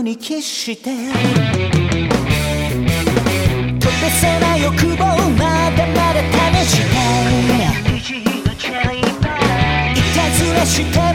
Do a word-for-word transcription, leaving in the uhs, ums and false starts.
に帰して飛べそうな欲望まだまだ試したいいたずらして